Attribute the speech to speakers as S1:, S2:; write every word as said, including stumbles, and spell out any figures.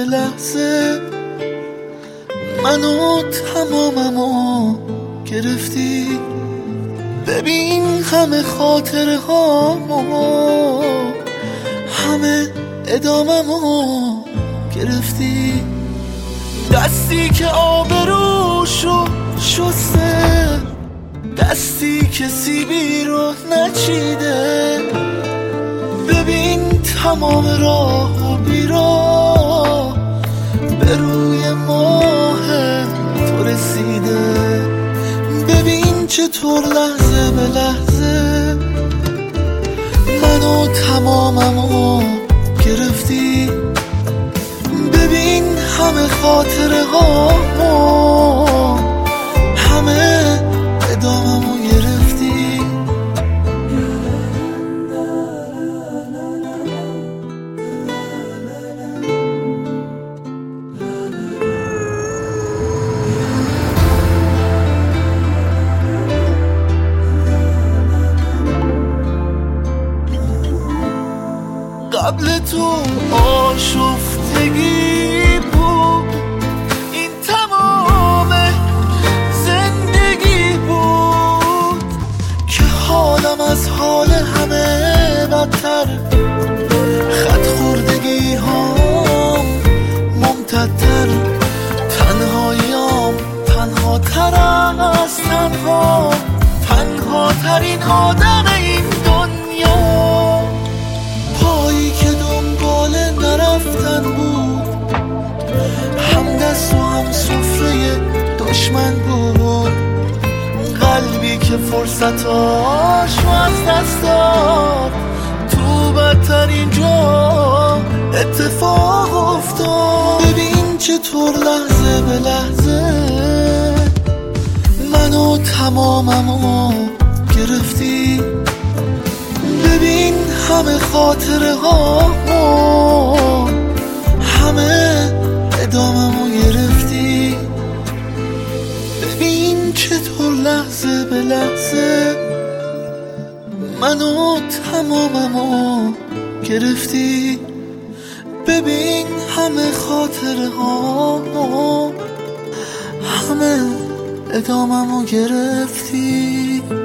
S1: به لحظه منو تماممو گرفتی. ببین همه خاطره هامو، همه اداممو گرفتی. دستی که آبروشو شسته، دستی که سیبی رو نچیده. ببین تمام راه و بیراه به روی ماه تو رسیده. ببین چطور لحظه به لحظه منو تماممو گرفتی. ببین همه خاطره هامو، همه اداممو گرفتی. قبل تو آشفتگی بود، این تمام زندگی بود که حالم از حال همه بدتر. خط خوردگی هام ممتدتر، تنهاییام تنها تر از تنها، تنها ترین آدم این دنیا. پایی که دنبال نرفتن بود، هم دست و هم سفره دشمن بود. قلبی که فرصتاشو از دست داد، تو بدترین جا اتفاق افتاد. ببین چطور لحظه به لحظه منو تماممو گرفتی. ببین همه خاطره هامو، همه اداممو گرفتی. ببین چطور لحظه به لحظه منو تماممو گرفتی. ببین همه خاطره هامو، همه اداممو گرفتی.